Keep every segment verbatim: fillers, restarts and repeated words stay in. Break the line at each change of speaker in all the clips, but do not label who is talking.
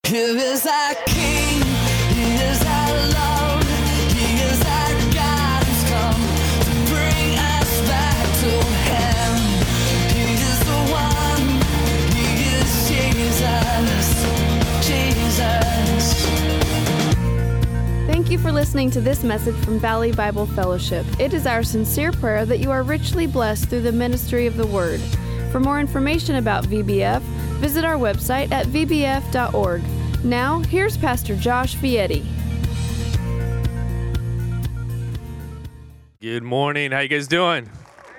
Here is our King, He is our Lord, He is our God who's come to bring us back to Him. He is the one, He is Jesus, Jesus.
Thank you for listening to this message from Valley Bible Fellowship. It is our sincere prayer that you are richly blessed through the ministry of the Word. For more information about V B F, visit our website at v b f dot org. Now, here's Pastor Josh Vietti.
Good morning. How you guys doing?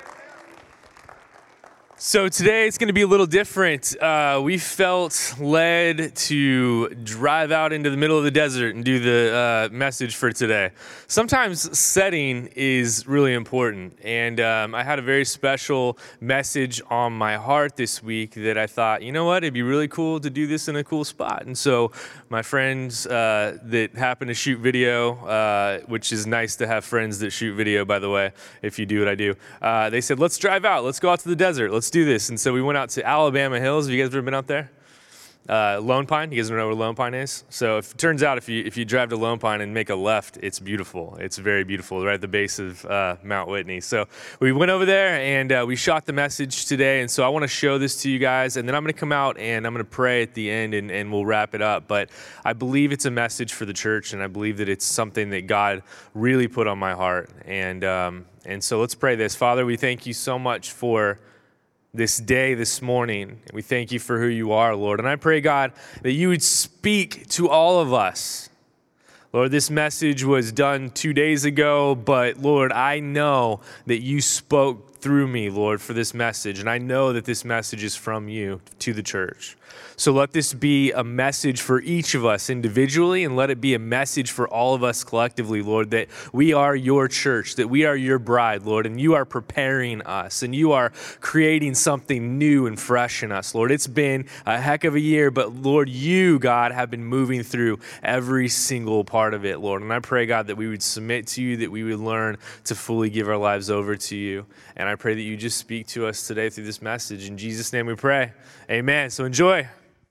So today it's going to be a little different. Uh, we felt led to drive out into the middle of the desert and do the uh, message for today. Sometimes setting is really important, and um, I had a very special message on my heart this week that I thought, you know what, it'd be really cool to do this in a cool spot. And so my friends uh, that happen to shoot video, uh, which is nice to have friends that shoot video, by the way, if you do what I do, uh, they said, let's drive out, let's go out to the desert, let's do this. And so we went out to Alabama Hills. Have you guys ever been out there? Uh, Lone Pine. You guys know where Lone Pine is? So if, it turns out if you if you drive to Lone Pine and make a left, it's beautiful. It's very beautiful, right at the base of uh, Mount Whitney. So we went over there and uh, we shot the message today. And so I want to show this to you guys. And then I'm going to come out and I'm going to pray at the end and, and we'll wrap it up. But I believe it's a message for the church, and I believe that it's something that God really put on my heart. And um, and so let's pray this. Father, we thank you so much for this day, this morning. We thank you for who you are, Lord. And I pray, God, that you would speak to all of us. Lord, this message was done two days ago, but Lord, I know that you spoke through me, Lord, for this message. And I know that this message is from you to the church. So let this be a message for each of us individually, and let it be a message for all of us collectively, Lord, that we are your church, that we are your bride, Lord, and you are preparing us, and you are creating something new and fresh in us, Lord. It's been a heck of a year, but Lord, you, God, have been moving through every single part of it, Lord. And I pray, God, that we would submit to you, that we would learn to fully give our lives over to you. And I pray that you just speak to us today through this message. In Jesus' name we pray. Amen. So enjoy.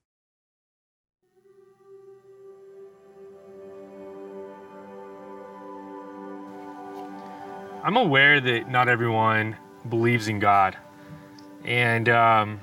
I'm aware that not everyone believes in God. And um,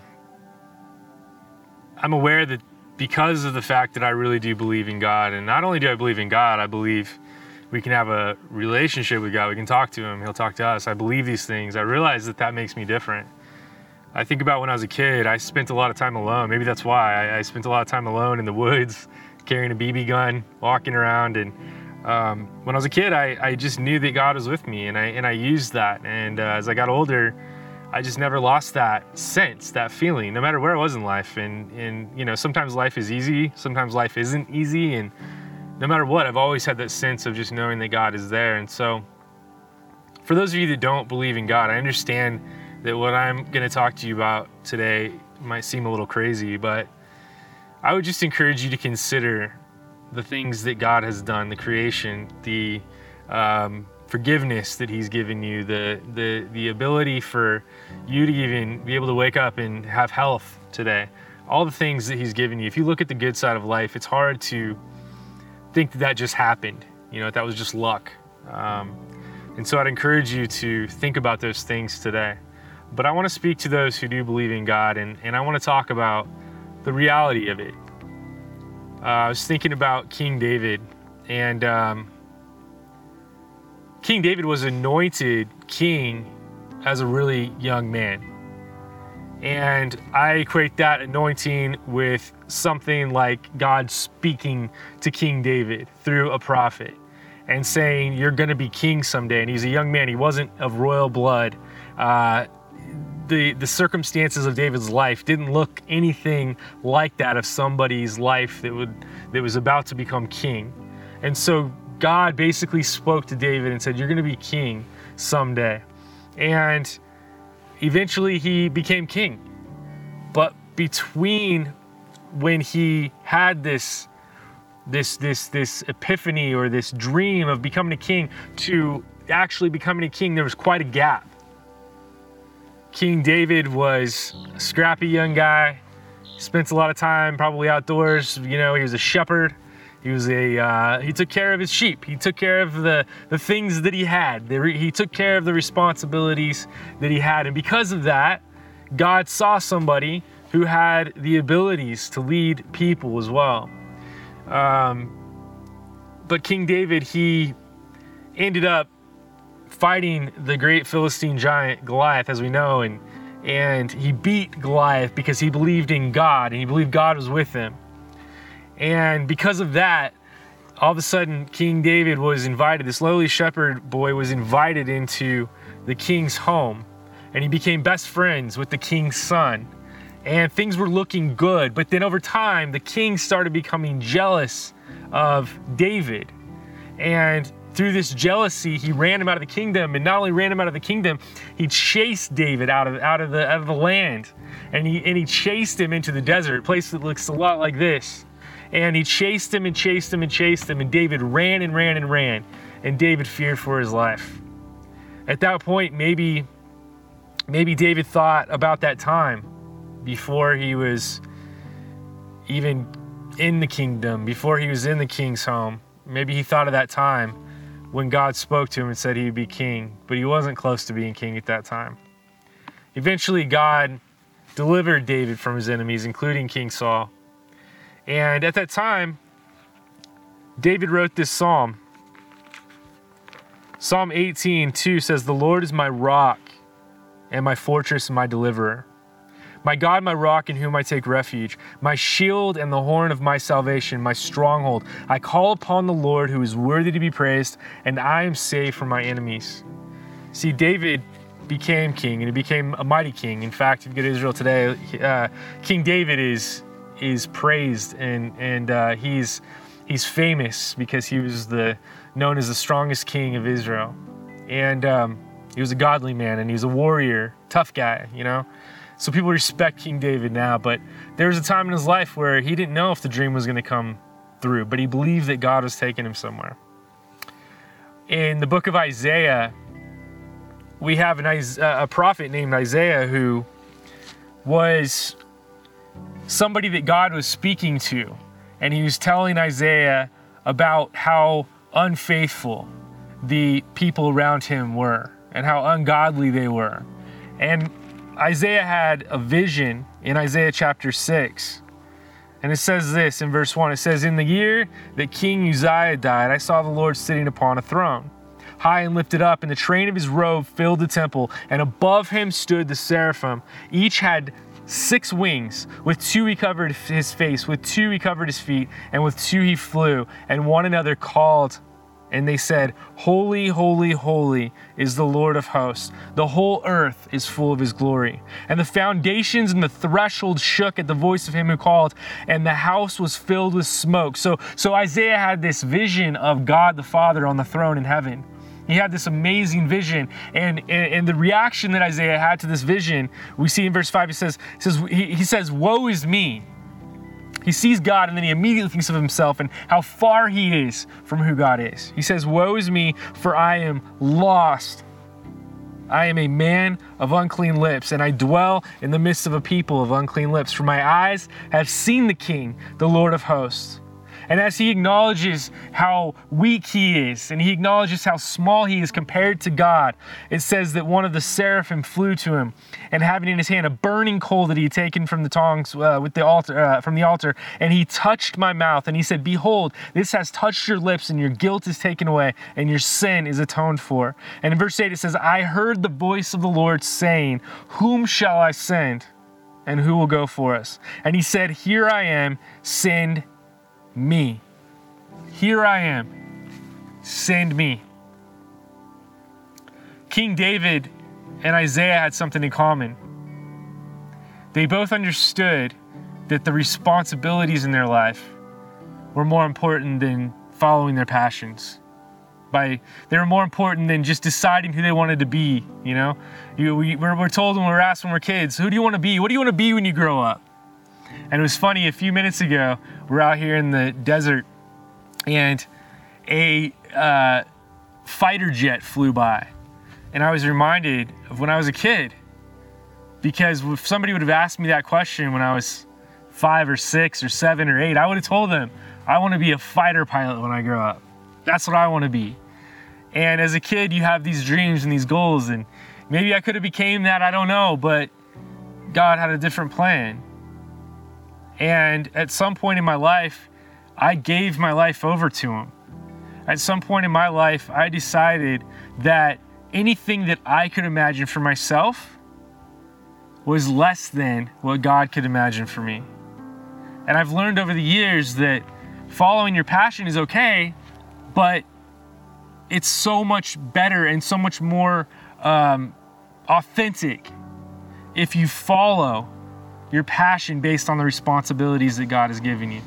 I'm aware that because of the fact that I really do believe in God, and not only do I believe in God, I believe we can have a relationship with God. We can talk to him. He'll talk to us. I believe these things. I realize that that makes me different. I think about when I was a kid, I spent a lot of time alone. Maybe that's why. I, I spent a lot of time alone in the woods, carrying a B B gun, walking around. And um, when I was a kid, I, I just knew that God was with me, and I and I used that. And uh, as I got older, I just never lost that sense, that feeling, no matter where I was in life. And, and you know, sometimes life is easy, sometimes life isn't easy. And no matter what, I've always had that sense of just knowing that God is there. And so for those of you that don't believe in God, I understand that what I'm going to talk to you about today might seem a little crazy, but I would just encourage you to consider the things that God has done, the creation, the um, forgiveness that he's given you, the, the, the ability for you to even be able to wake up and have health today, all the things that he's given you. If you look at the good side of life, it's hard to think that that just happened, you know, that was just luck. Um, and so I'd encourage you to think about those things today. But I want to speak to those who do believe in God, and, and I want to talk about the reality of it. Uh, I was thinking about King David, and um, King David was anointed king as a really young man. And I equate that anointing with something like God speaking to King David through a prophet and saying, you're going to be king someday. And he's a young man. He wasn't of royal blood. Uh, the, the circumstances of David's life didn't look anything like that of somebody's life that would that was about to become king. And so God basically spoke to David and said, you're going to be king someday. And eventually he became king. But between when he had this, this, this, this epiphany or this dream of becoming a king to actually becoming a king, there was quite a gap. King David was a scrappy young guy.
spent a lot of time probably outdoors. You know, he was a shepherd. He was a, uh, he took care of his sheep. He took care of the, the things that he had. The re- he took care of the responsibilities that he had. And because of that, God saw somebody who had the abilities to lead people as well. Um, but King David, he ended up fighting the great Philistine giant Goliath, as we know, and, and he beat Goliath because he believed in God, and he believed God was with him. And because of that, all of a sudden, King David was invited, this lowly shepherd boy was invited into the king's home, and he became best friends with the king's son. And things were looking good, but then over time, the king started becoming jealous of David. And through this jealousy, he ran him out of the kingdom, and not only ran him out of the kingdom, he chased David out of, out of, the, out of the land. And he, and he chased him into the desert, a place that looks a lot like this. And he chased him and chased him and chased him, and David ran and ran and ran, and David feared for his life. At that point, maybe, maybe David thought about that time before he was even in the kingdom, before he was in the king's home. Maybe he thought of that time when God spoke to him and said he would be king, but he wasn't close to being king at that time. Eventually, God delivered David from his enemies, including King Saul. And at that time, David wrote this psalm. Psalm eighteen two says, "The Lord is my rock and my fortress and my deliverer. My God, my rock in whom I take refuge, my shield and the horn of my salvation, my stronghold. I call upon the Lord who is worthy to be praised, and I am safe from my enemies." See, David became king, and he became a mighty king. In fact, if you go to Israel today, uh, King David is is praised, and and uh, he's he's famous because he was the known as the strongest king of Israel, and um, he was a godly man, and he was a warrior, tough guy, you know. So people respect King David now, but there was a time in his life where he didn't know if the dream was going to come through, but he believed that God was taking him somewhere. In the book of Isaiah, we have an, a prophet named Isaiah who was somebody that God was speaking to, and he was telling Isaiah about how unfaithful the people around him were and how ungodly they were. And Isaiah had a vision in Isaiah chapter six, and it says this in verse one. It says, "In the year that King Uzziah died, I saw the Lord sitting upon a throne, high and lifted up, and the train of his robe filled the temple, and above him stood the seraphim. Each had six wings. With two he covered his face, with two he covered his feet, and with two he flew. And one another called, and they said, Holy, holy, holy is the Lord of hosts. The whole earth is full of his glory. And the foundations and the threshold shook at the voice of him who called, and the house was filled with smoke." So, so Isaiah had this vision of God the Father on the throne in heaven. He had this amazing vision, and, and and the reaction that Isaiah had to this vision, we see in verse five. He says, he says, he, he says, "Woe is me." He sees God, and then he immediately thinks of himself and how far he is from who God is. He says, "Woe is me, for I am lost. I am a man of unclean lips, and I dwell in the midst of a people of unclean lips. For my eyes have seen the King, the Lord of hosts." And as he acknowledges how weak he is, and he acknowledges how small he is compared to God, it says that one of the seraphim flew to him, and having in his hand a burning coal that he had taken from the tongs uh, with the altar, uh, from the altar, and he touched my mouth, and he said, "Behold, this has touched your lips, and your guilt is taken away, and your sin is atoned for." And in verse eight it says, "I heard the voice of the Lord saying, Whom shall I send, and who will go for us? And he said, Here I am, send me." Here I am, send me. King David and Isaiah had something in common. They both understood that the responsibilities in their life were more important than following their passions. By they were more important than just deciding who they wanted to be. You know, you, we, we're, we're told when we're asked when we're kids, "Who do you want to be? What do you want to be when you grow up?" And it was funny. A few minutes ago, we're out here in the desert, and a uh, fighter jet flew by, and I was reminded of when I was a kid, because if somebody would have asked me that question when I was five or six or seven or eight, I would have told them, I want to be a fighter pilot when I grow up. That's what I want to be. And as a kid, you have these dreams and these goals, and maybe I could have became that, I don't know, but God had a different plan. And at some point in my life, I gave my life over to him. At some point in my life, I decided that anything that I could imagine for myself was less than what God could imagine for me. And I've learned over the years that following your passion is okay, but it's so much better and so much more um, authentic if you follow your passion based on the responsibilities that God has given you.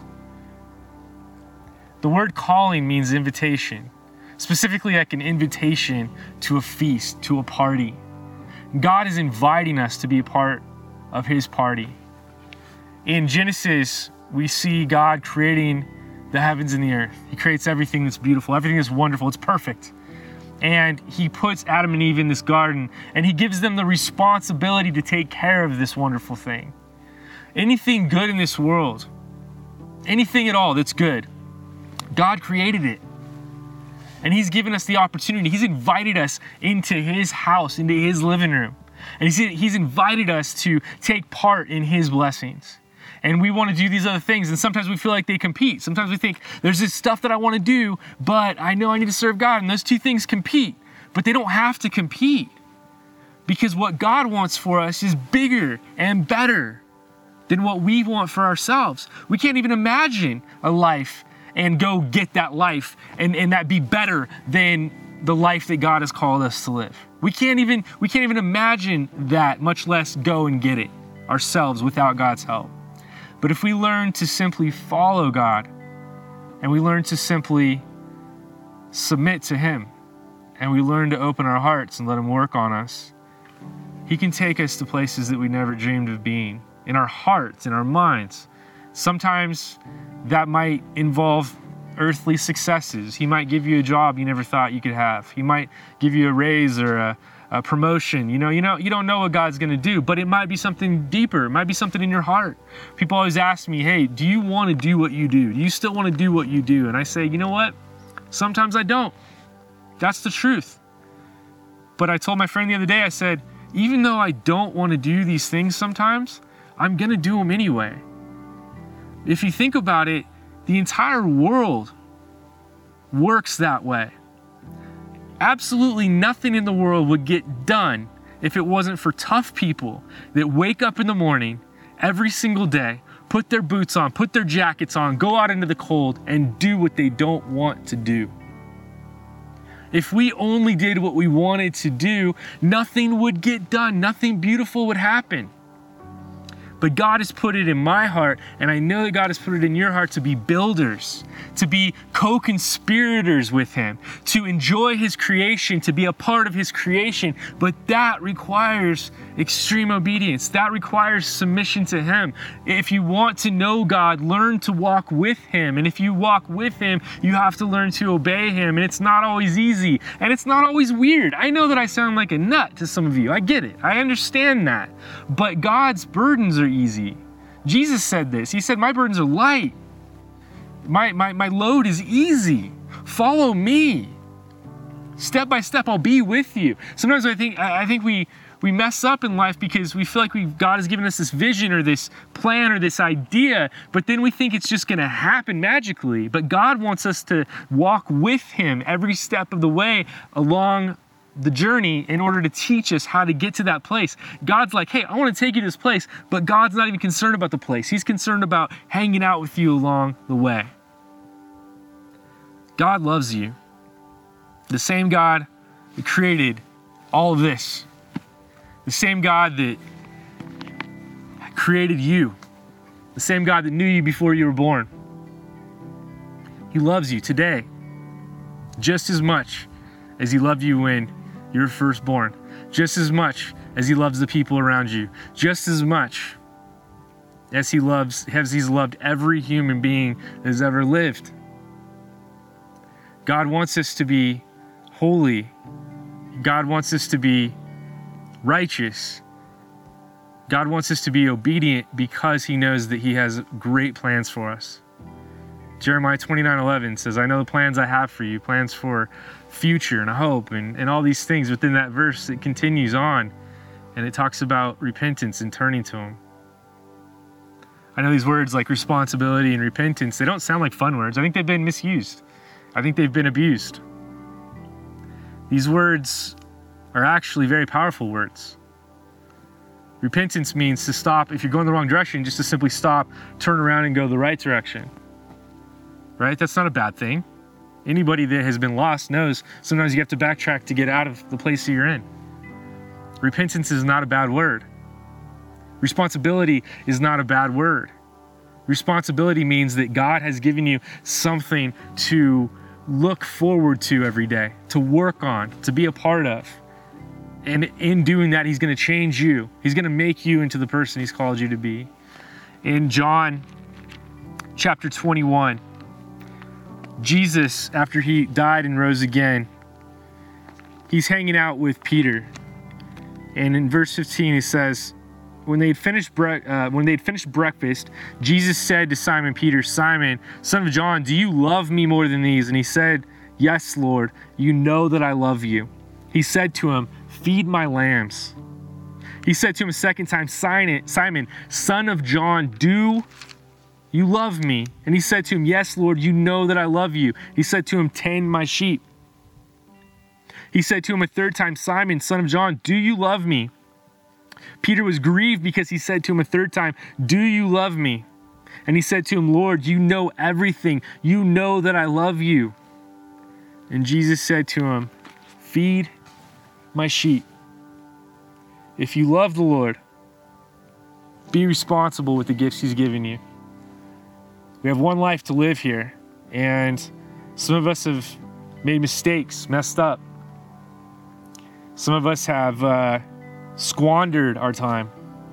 The word calling means invitation, specifically like an invitation to a feast, to a party. God is inviting us to be a part of his party. In Genesis, we see God creating the heavens and the earth. He creates everything that's beautiful, everything that's wonderful, it's perfect. And he puts Adam and Eve in this garden, and he gives them the responsibility to take care of this wonderful thing. Anything good in this world, anything at all that's good, God created it. And he's given us the opportunity. He's invited us into his house, into his living room. And he's, he's invited us to take part in his blessings. And we want to do these other things. And sometimes we feel like they compete. Sometimes we think there's this stuff that I want to do, but I know I need to serve God. And those two things compete. But they don't have to compete. Because what God wants for us is bigger and better than what we want for ourselves. We can't even imagine a life and go get that life and, and that be better than the life that God has called us to live. We can't even we can't even imagine that, much less go and get it ourselves without God's help. But if we learn to simply follow God and we learn to simply submit to him and we learn to open our hearts and let him work on us, he can take us to places that we never dreamed of being, in our hearts, in our minds. Sometimes that might involve earthly successes. He might give you a job you never thought you could have. He might give you a raise or a, a promotion. You know, you know, you don't know what God's going to do, but it might be something deeper. It might be something in your heart. People always ask me, hey, do you want to do what you do? Do you still want to do what you do? And I say, you know what? Sometimes I don't. That's the truth. But I told my friend the other day, I said, even though I don't want to do these things sometimes, I'm going to do them anyway. If you think about it, the entire world works that way. Absolutely nothing in the world would get done if it wasn't for tough people that wake up in the morning every single day, put their boots on, put their jackets on, go out into the cold and do what they don't want to do. If we only did what we wanted to do, nothing would get done, nothing beautiful would happen. But God has put it in my heart, and I know that God has put it in your heart to be builders, to be co-conspirators with him, to enjoy his creation, to be a part of his creation. But that requires extreme obedience. That requires submission to him. If you want to know God, learn to walk with him. And if you walk with him, you have to learn to obey him. And it's not always easy, and it's not always weird. I know that I sound like a nut to some of you. I get it. I understand that. But God's burdens are easy. Jesus said this. He said, my burdens are light. My, my, my load is easy. Follow me. Step by step, I'll be with you. Sometimes I think I think we we mess up in life because we feel like we God has given us this vision or this plan or this idea, but then we think it's just going to happen magically. But God wants us to walk with him every step of the way along the journey in order to teach us how to get to that place. God's like, hey, I want to take you to this place, but God's not even concerned about the place. He's concerned about hanging out with you along the way. God loves you. The same God that created all of this. The same God that created you. The same God that knew you before you were born. He loves you today just as much as he loved you when you were first born. Just as much as he loves the people around you. Just as much as he loves, as he's loved every human being that has ever lived. God wants us to be holy. God wants us to be righteous. God wants us to be obedient because he knows that he has great plans for us. Jeremiah twenty-nine eleven says, I know the plans I have for you, plans for future and hope and, and all these things. Within that verse, it continues on and it talks about repentance and turning to him. I know these words like responsibility and repentance, they don't sound like fun words. I think they've been misused. I think they've been abused. These words are actually very powerful words. Repentance means to stop, if you're going the wrong direction, just to simply stop, turn around and go the right direction. Right? That's not a bad thing. Anybody that has been lost knows sometimes you have to backtrack to get out of the place that you're in. Repentance is not a bad word. Responsibility is not a bad word. Responsibility means that God has given you something to look forward to every day, to work on, to be a part of. And in doing that, he's going to change you. He's going to make you into the person he's called you to be. In John chapter twenty-one, Jesus, after he died and rose again, he's hanging out with Peter. And in verse fifteen, he says, when they'd finished bre- uh, when they'd finished breakfast, Jesus said to Simon Peter, Simon, son of John, do you love me more than these? And he said, yes, Lord, you know that I love you. He said to him, feed my lambs. He said to him a second time, Simon, Simon, son of John, do you love me? And he said to him, yes, Lord, you know that I love you. He said to him, tend my sheep. He said to him a third time, Simon, son of John, do you love me? Peter was grieved because he said to him a third time, do you love me? And he said to him, Lord, you know everything. You know that I love you. And Jesus said to him, feed my sheep. If you love the Lord, be responsible with the gifts he's given you. We have one life to live here, and some of us have made mistakes, messed up. Some of us have uh, squandered our time.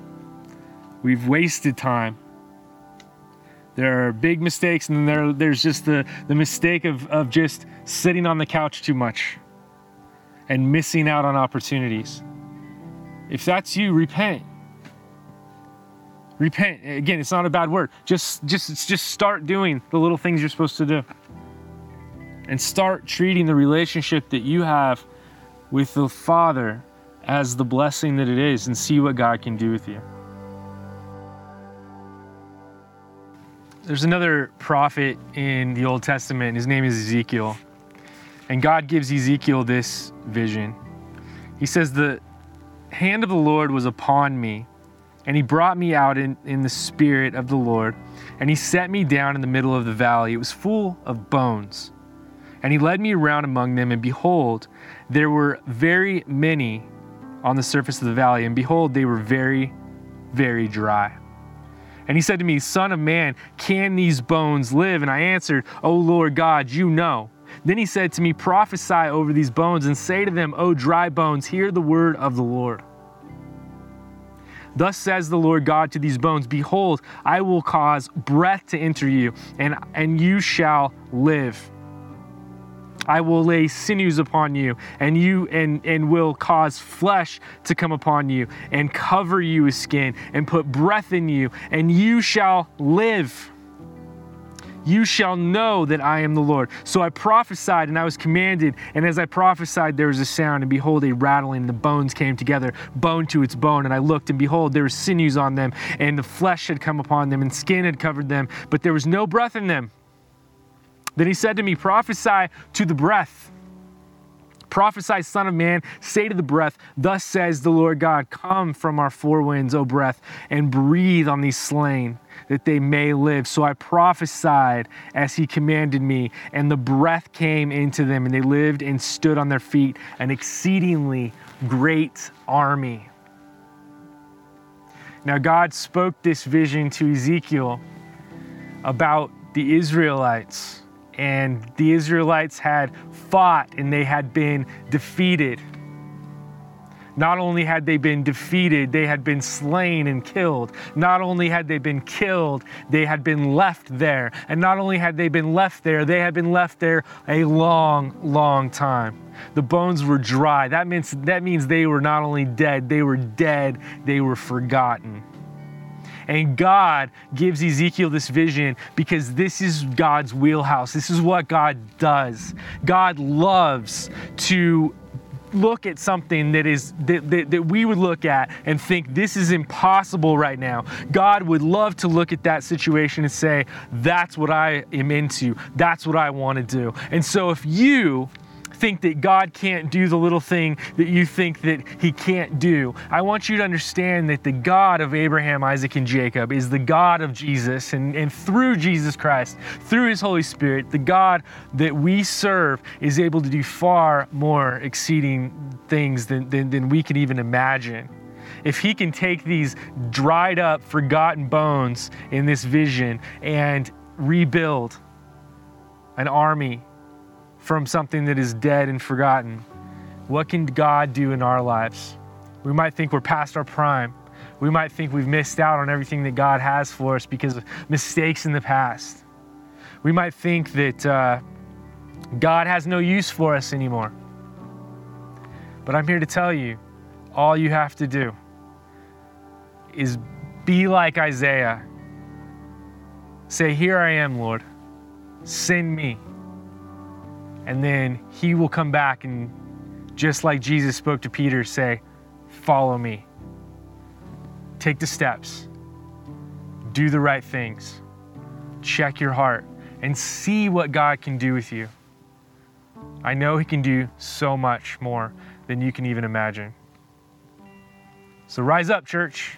We've wasted time. There are big mistakes, and then there, there's just the, the mistake of, of just sitting on the couch too much and missing out on opportunities. If that's you, repent. Repent. Again, it's not a bad word. Just, just, just start doing the little things you're supposed to do. And start treating the relationship that you have with the Father as the blessing that it is, and see what God can do with you. There's another prophet in the Old Testament. His name is Ezekiel. And God gives Ezekiel this vision. He says, the hand of the Lord was upon me, and he brought me out in, in the spirit of the Lord, and he set me down in the middle of the valley. It was full of bones. And he led me around among them, and behold, there were very many on the surface of the valley, and behold, they were very, very dry. And he said to me, Son of man, can these bones live? And I answered, O Lord God, you know. Then he said to me, prophesy over these bones and say to them, O dry bones, hear the word of the Lord. Thus says the Lord God to these bones, behold, I will cause breath to enter you, and, and you shall live. I will lay sinews upon you, and you and, and will cause flesh to come upon you, and cover you with skin, and put breath in you, and you shall live. You shall know that I am the Lord. So I prophesied, and I was commanded, and as I prophesied, there was a sound, and behold, a rattling, and the bones came together, bone to its bone. And I looked, and behold, there were sinews on them, and the flesh had come upon them, and skin had covered them, but there was no breath in them. Then he said to me, prophesy to the breath. Prophesy, son of man, say to the breath, thus says the Lord God, come from our four winds, O breath, and breathe on these slain, that they may live. So I prophesied as he commanded me, and the breath came into them, and they lived and stood on their feet, an exceedingly great army. Now God spoke this vision to Ezekiel about the Israelites. And the Israelites had fought and they had been defeated. Not only had they been defeated, they had been slain and killed. Not only had they been killed, they had been left there. And not only had they been left there, they had been left there a long, long time. The bones were dry. That means, that means they were not only dead, they were dead, they were forgotten. And God gives Ezekiel this vision because this is God's wheelhouse. This is what God does. God loves to look at something that is that, that, that we would look at and think this is impossible right now. God would love to look at that situation and say, that's what I am into. That's what I want to do. And so if you think that God can't do the little thing that you think that he can't do, I want you to understand that the God of Abraham, Isaac, and Jacob is the God of Jesus, and, and through Jesus Christ, through his Holy Spirit, the God that we serve is able to do far more exceeding things than, than, than we can even imagine. If he can take these dried up, forgotten bones in this vision and rebuild an army from something that is dead and forgotten, what can God do in our lives? We might think we're past our prime. We might think we've missed out on everything that God has for us because of mistakes in the past. We might think that uh, God has no use for us anymore. But I'm here to tell you, all you have to do is be like Isaiah. Say, here I am, Lord. Send me. And then he will come back and, just like Jesus spoke to Peter, say, follow me. Take the steps. Do the right things. Check your heart and see what God can do with you. I know he can do so much more than you can even imagine. So rise up, church.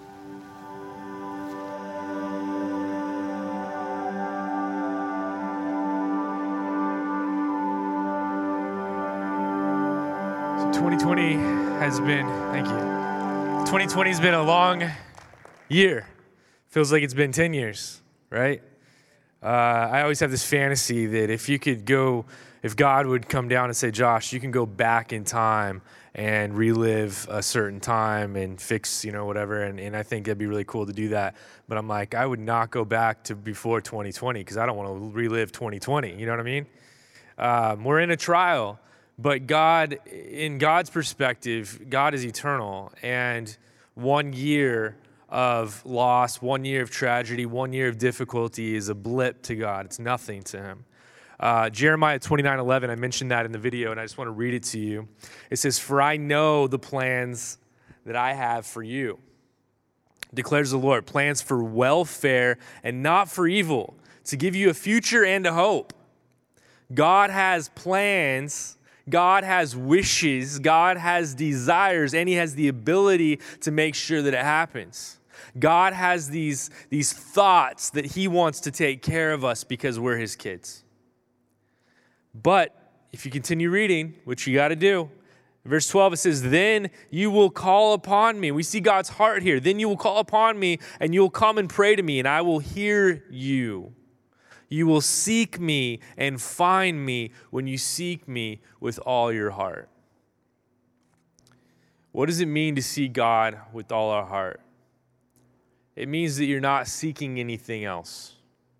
twenty twenty has been, thank you. twenty twenty has been a long year. Feels like it's been ten years, right? Uh, I always have this fantasy that if you could go, if God would come down and say, Josh, you can go back in time and relive a certain time and fix, you know, whatever. And, and I think it'd be really cool to do that. But I'm like, I would not go back to before twenty twenty because I don't want to relive twenty twenty. You know what I mean? Um, we're in a trial. But God, in God's perspective, God is eternal. And one year of loss, one year of tragedy, one year of difficulty is a blip to God. It's nothing to him. Uh, Jeremiah twenty-nine eleven, I mentioned that in the video, and I just want to read it to you. It says, for I know the plans that I have for you, declares the Lord, plans for welfare and not for evil, to give you a future and a hope. God has plans. God has wishes, God has desires, and he has the ability to make sure that it happens. God has these, these thoughts that he wants to take care of us because we're his kids. But if you continue reading, which you got to do, verse twelve, it says, then you will call upon me. We see God's heart here. Then you will call upon me, and you will come and pray to me, and I will hear you. You will seek me and find me when you seek me with all your heart. What does it mean to seek God with all our heart? It means that you're not seeking anything else.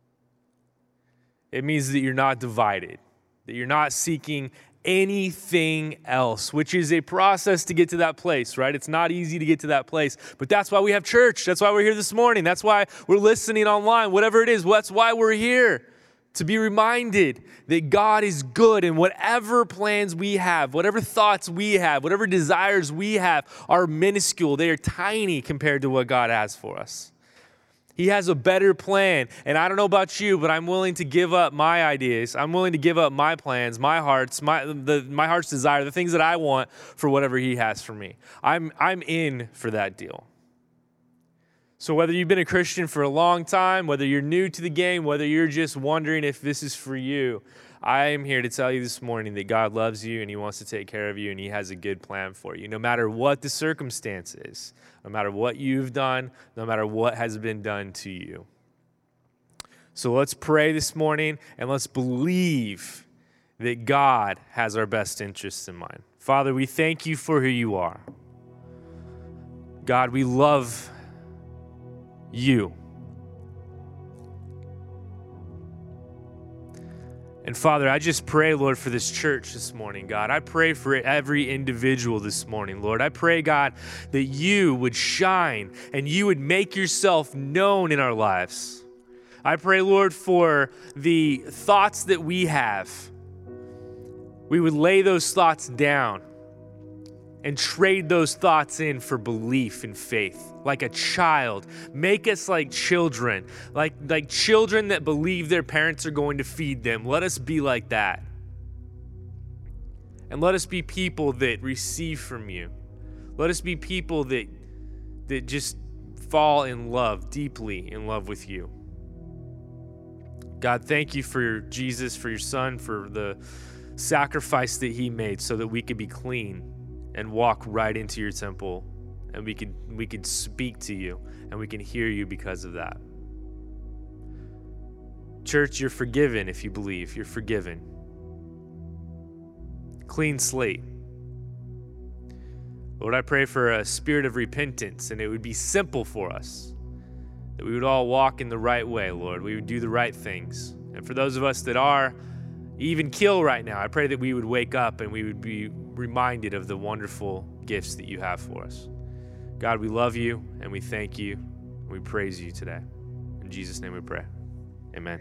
It means that you're not divided, that you're not seeking anything else, which is a process to get to that place, right? It's not easy to get to that place, but that's why we have church. That's why we're here this morning. That's why we're listening online, whatever it is. That's why we're here, to be reminded that God is good, and whatever plans we have, whatever thoughts we have, whatever desires we have are minuscule. They are tiny compared to what God has for us. He has a better plan. And I don't know about you, but I'm willing to give up my ideas. I'm willing to give up my plans, my hearts, my the my heart's desire, the things that I want for whatever he has for me. I'm I'm in for that deal. So whether you've been a Christian for a long time, whether you're new to the game, whether you're just wondering if this is for you, I am here to tell you this morning that God loves you and he wants to take care of you and he has a good plan for you. No matter what the circumstance is, no matter what you've done, no matter what has been done to you. So let's pray this morning and let's believe that God has our best interests in mind. Father, we thank you for who you are. God, we love you. And Father, I just pray, Lord, for this church this morning, God. I pray for every individual this morning, Lord. I pray, God, that you would shine and you would make yourself known in our lives. I pray, Lord, for the thoughts that we have. We would lay those thoughts down and trade those thoughts in for belief and faith, like a child. Make us like children, like, like children that believe their parents are going to feed them. Let us be like that. And let us be people that receive from you. Let us be people that, that just fall in love, deeply in love with you. God, thank you for Jesus, for your son, for the sacrifice that he made so that we could be clean and walk right into your temple, and we could we could speak to you, and we can hear you because of that. Church, you're forgiven if you believe. You're forgiven. Clean slate. Lord, I pray for a spirit of repentance, and it would be simple for us, that we would all walk in the right way, Lord. We would do the right things. And for those of us that are even kill right now, I pray that we would wake up and we would be reminded of the wonderful gifts that you have for us. God, we love you and we thank you and we praise you today. In Jesus' name we pray. Amen.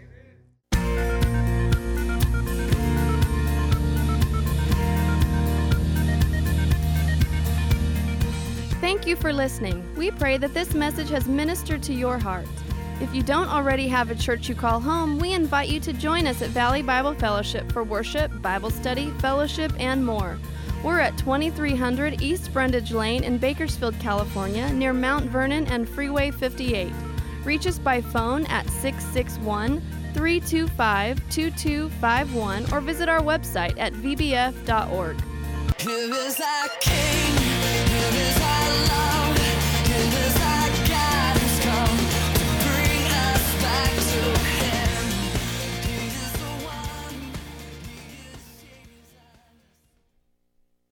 Thank you for listening. We pray that this message has ministered to your heart. If you don't already have a church you call home, we invite you to join us at Valley Bible Fellowship for worship, Bible study, fellowship, and more. We're at twenty-three hundred East Brundage Lane in Bakersfield, California, near Mount Vernon and Freeway fifty-eight. Reach us by phone at six six one, three two five, two two five one or visit our website at v b f dot org.
Here is our King, here is